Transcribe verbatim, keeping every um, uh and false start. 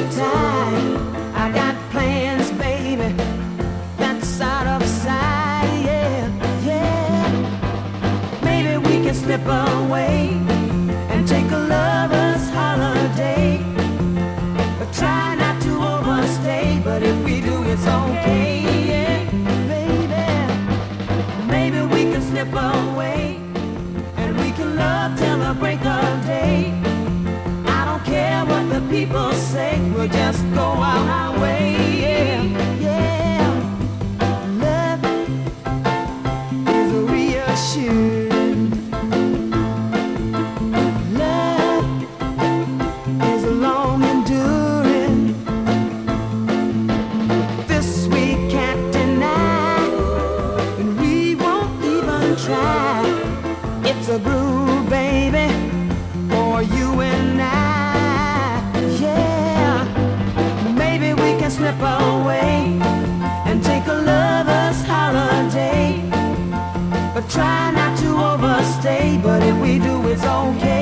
time. I got plans, baby, that's out of sight. Yeah, yeah. Maybe we can slip away and take a lover's holiday. But try not to overstay. But if we do, it's okay. Yeah, baby. Maybe we can slip away and we can love till the break of day. I don't care what the people say, we'll just go out our way. Yeah, yeah. Love is reassuring. Love is long enduring. This we can't deny, and we won't even try. It's a blue, baby, for you and I. Yeah, maybe we can slip away and take a lover's holiday. But try not to overstay. But if we do, it's okay.